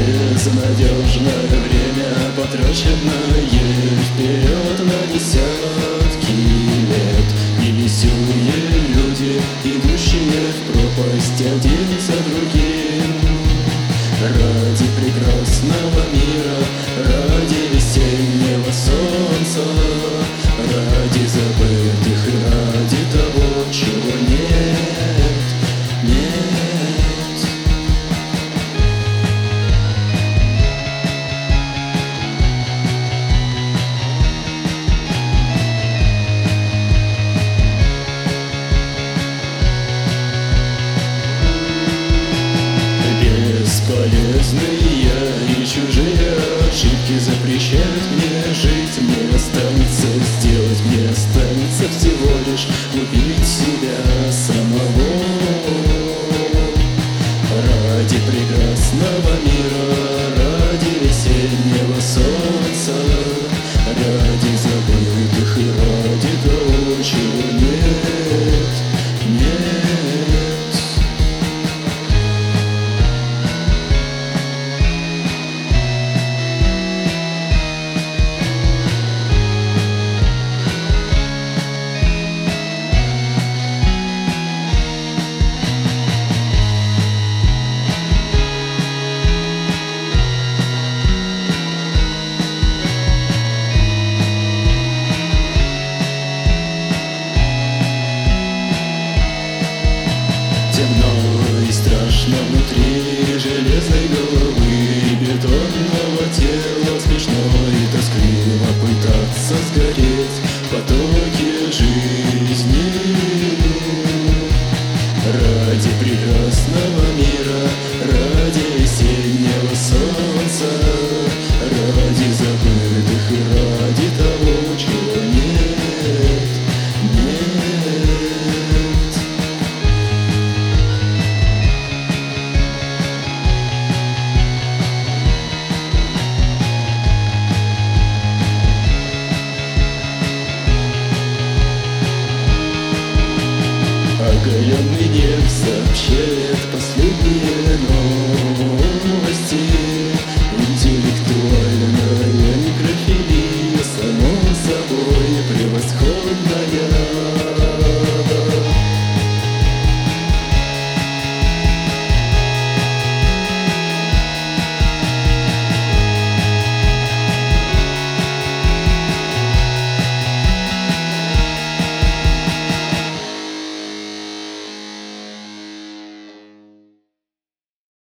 Безнадежное время, потраченное вперед на десятки лет. Невеселые люди, идущие в пропасть один за другим. Ради прекрасного мира, ради весеннего солнца, ради забытых и ради того, чего нет, нет. Бесполезные и чужие ошибки запрещают мне жить. Мне останется сделать, мне останется всего лишь убить себя самого. Ради прекрасного мира, ради весеннего солнца, ради забытых и ради того, чего нет, нет. Темно и страшно внутри железной головы, бетонного тела, смешно и тоскливо пытаться сгореть в потоке жизни. Ради прекрасного мира, ради весеннего солнца, ради забытых и ради того, чего нет, нет. Оголенный небо сообщает